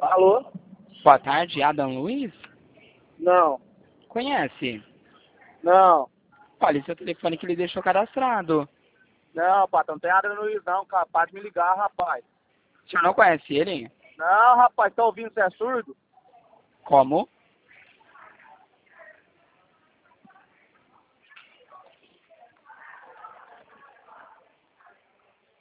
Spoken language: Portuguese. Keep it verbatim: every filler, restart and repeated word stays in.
Alô? Boa tarde, Adam Luiz? Não. Conhece? Não. Olha, seu telefone que ele deixou cadastrado. Não, patrão, não tem nada no Luiz não, capaz de me ligar, rapaz. O senhor não conhece ele? Não, rapaz, tá ouvindo, você é surdo? Como?